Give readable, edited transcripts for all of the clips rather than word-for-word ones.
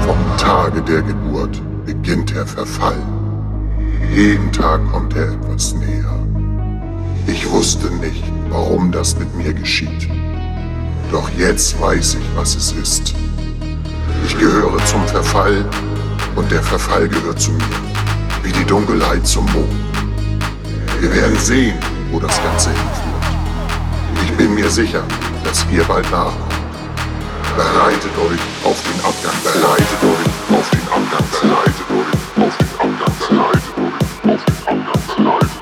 Vom Tage der Geburt beginnt der Verfall. Jeden Tag kommt er etwas näher. Ich wusste nicht, warum das mit mir geschieht. Doch jetzt weiß ich, was es ist. Ich gehöre zum Verfall und der Verfall gehört zu mir, wie die Dunkelheit zum Mond. Wir werden sehen, wo das Ganze hinführt. Ich bin mir sicher, dass ihr bald nachkommt. Bereitet euch auf den Abgang, bereitet euch auf den Abgang, bereitet euch auf den Abgang, bereitet euch auf den Abgang, bereitet euch auf den Abgang,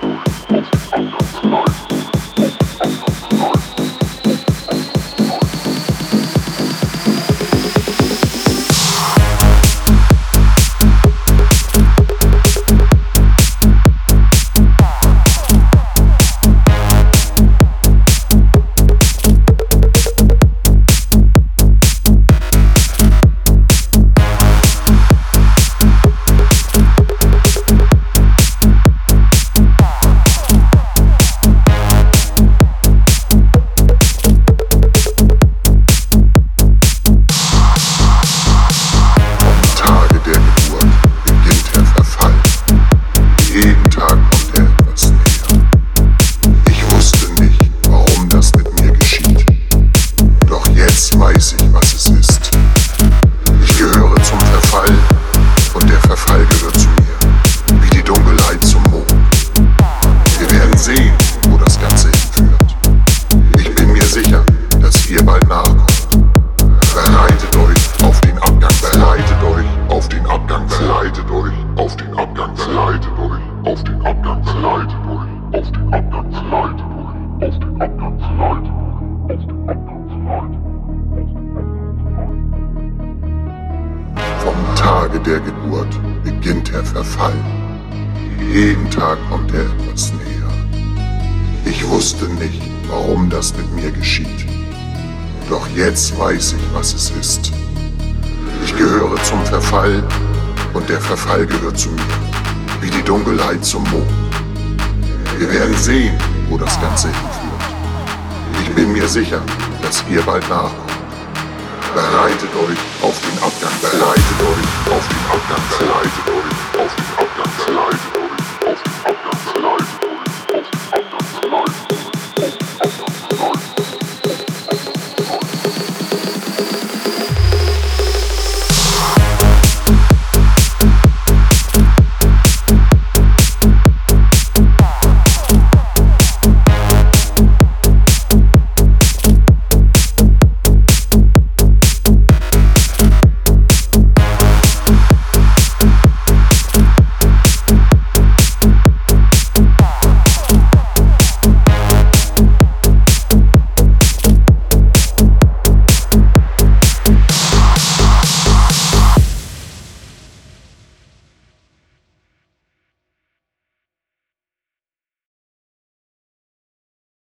Vom Tage der Geburt beginnt der Verfall. Jeden Tag kommt er etwas näher. Ich wusste nicht, warum das mit mir geschieht. Doch jetzt weiß ich, was es ist. Ich gehöre zum Verfall und der Verfall gehört zu mir, wie die Dunkelheit zum Mond. Wir werden sehen, wo das Ganze hinführt. Ich bin mir sicher, dass ihr bald nachkommt. Bereitet euch auf den